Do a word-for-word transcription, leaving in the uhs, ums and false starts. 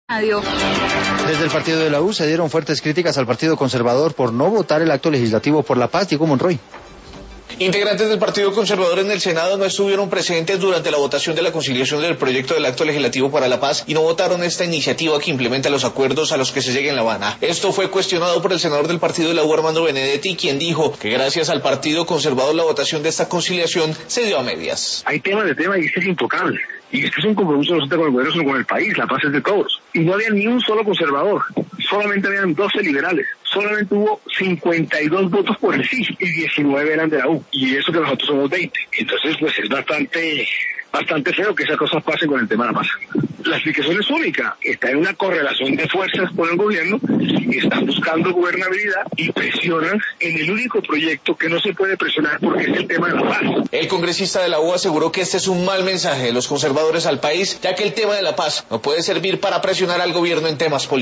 Adiós. Desde el partido de la U se dieron fuertes críticas al Partido Conservador por no votar el acto legislativo por la paz. Diego Monroy. Integrantes del Partido Conservador en el Senado no estuvieron presentes durante la votación de la conciliación del proyecto del acto legislativo para la paz y no votaron esta iniciativa que implementa los acuerdos a los que se llega en La Habana. Esto fue cuestionado por el senador del partido de la U, Armando Benedetti, quien dijo que gracias al Partido Conservador la votación de esta conciliación se dio a medias. Hay tema de tema y este es intocable. Y este es un compromiso no solamente con el gobierno, sino con el país. La paz es de todos. Y no había ni un solo conservador. Solamente habían doce liberales. Solamente hubo cincuenta y dos votos por el sí y diecinueve eran de la U. Y eso que nosotros somos veinte. Entonces, pues es bastante, bastante feo que esas cosas pasen con el tema de la paz. La explicación es única. Está en una correlación de fuerzas con el gobierno. Están buscando gobernabilidad y presionan en el único proyecto que no se puede presionar porque es el tema de la paz. El congresista de la U aseguró que este es un mal mensaje de los conservadores al país, ya que el tema de la paz no puede servir para presionar al gobierno en temas políticos.